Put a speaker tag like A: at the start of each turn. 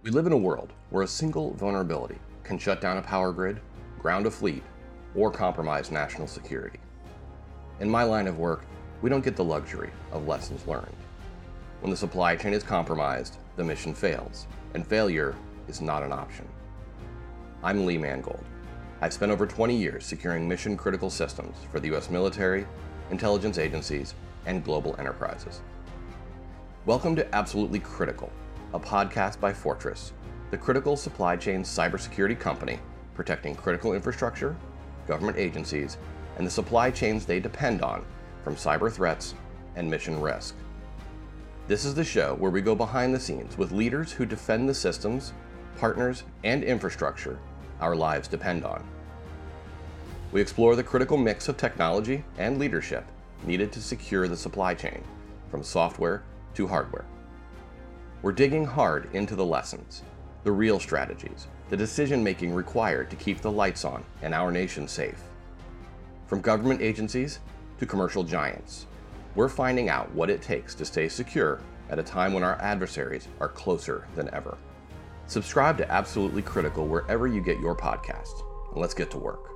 A: We live in a world where a single vulnerability can shut down a power grid, ground a fleet, or compromise national security. In my line of work, we don't get the luxury of lessons learned. When the supply chain is compromised, the mission fails, and failure is not an option. I'm Lee Mangold. I've spent over 20 years securing mission-critical systems for the U.S. military, intelligence agencies, and global enterprises. Welcome to Absolutely Critical, a podcast by Fortress, the critical supply chain cybersecurity company protecting critical infrastructure, government agencies, and the supply chains they depend on from cyber threats and mission risk. This is the show where we go behind the scenes with leaders who defend the systems, partners, and infrastructure our lives depend on. We explore the critical mix of technology and leadership needed to secure the supply chain, from software to hardware. We're digging hard into the lessons, the real strategies, the decision-making required to keep the lights on and our nation safe. From government agencies to commercial giants, we're finding out what it takes to stay secure at a time when our adversaries are closer than ever. Subscribe to Absolutely Critical wherever you get your podcasts, and let's get to work.